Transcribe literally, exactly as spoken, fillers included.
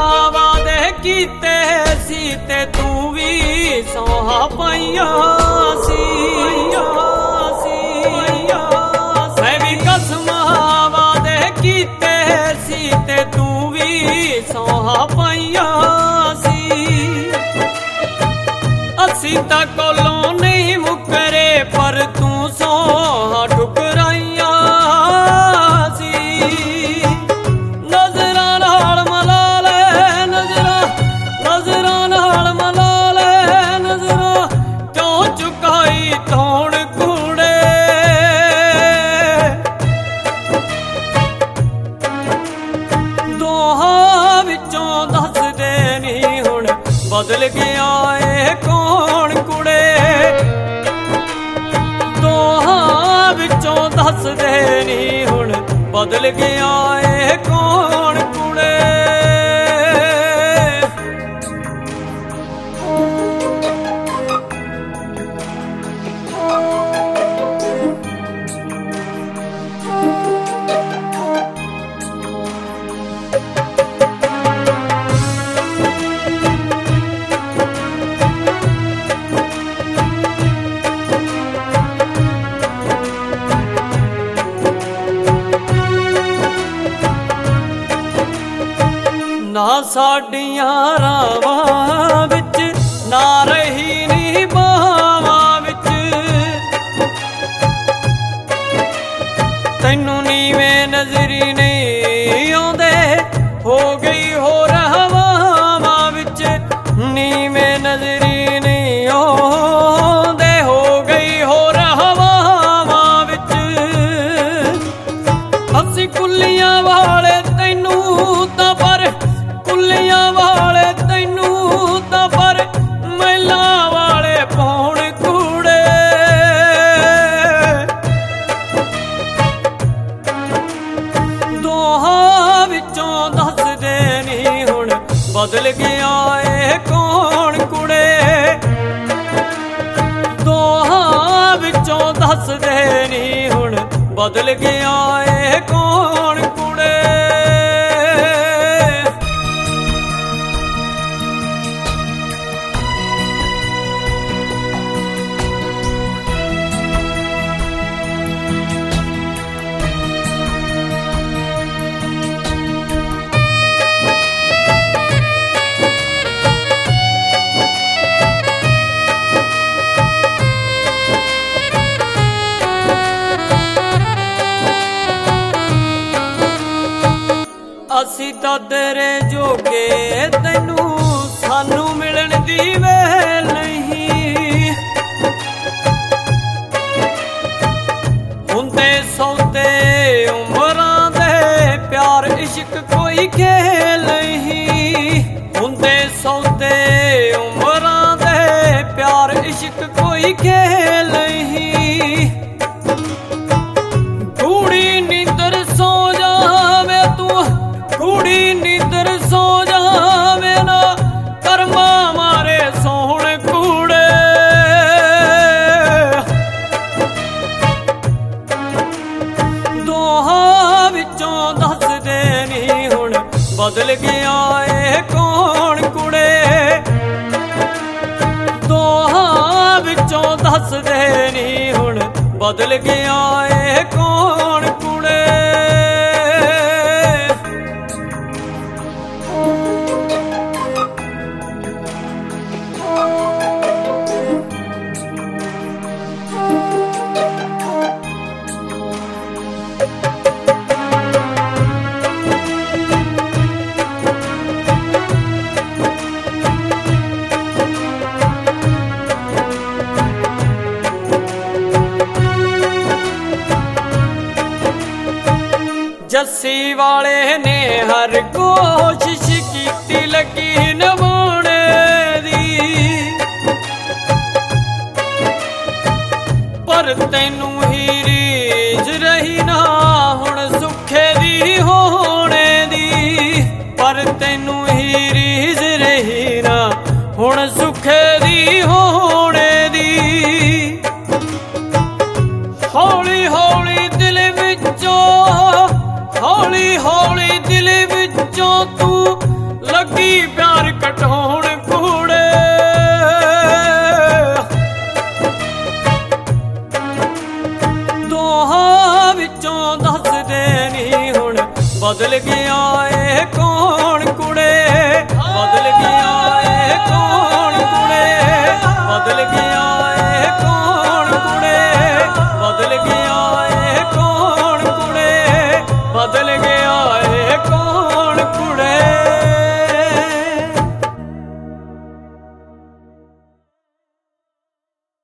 वादे कीते सी ते तू भी सौहा पाइया सी। मैं भी कसम वादे कीते सी ते तू भी सौहा पाइया सी। असी तां कोलों नहीं मुकरे पर तू सौहा ठुकराइया सी। नजरां नाल मला ले नजरां नजरां नाल मला ले नजरां क्यों चुकाई तौण कूड़े। दोहां विचों दस दे नी हुण बदल गया ए कौन कुड़े। दोहां विचों दस दे नी हुण बदल गया ए कौन कुड़े। ना साडियां रावां विच ना रही नी बावां विच। तैनू नीवें नजरी नहीं आउंदे हो गई हो रहवां विच। नीवें नजरी नहीं आउंदे हो गई हो रहवां विच। असी कुल्लियां वाले तैनू तां पर कुल्लियां वाले तैनू तां पर मैला वाले पौण कूड़े। दोहां विचों दस दे नी हुण बदल गया ए कौन कुड़े। दोहां विचों दस दे नी हुण बदल गया ए कौन कुड़े। असी तां तेरे जोगे तैनू सानू मिलन दी वेल नहीं। हुंदे सौदे उमरां दे प्यार इश्क कोई खेल नहीं। हुंदे सौदे उमरां दे प्यार इश्क कोई खेल नहीं। कूड़ी नींदर सो जावे तू कूड़ी नींदर सो जावे ना कर्मा मारे सोहण कूड़े। दोहां विचों दस दे नी हुण बदल गया ए कौन कुड़े। दोहां विचों दस दे नी हुण बदल गया ए कौन कुड़े। जस्सी वाले ने हर कोशिश की लगी नवाने दी। पर तैनू ही रीझ रही ना हुण सुखे दी होने दी। पर तैनू ही रीझ रही ना हुण सुखे दी होने दी। हौली हौली दिल विचों हौली हौली दिल विचों तू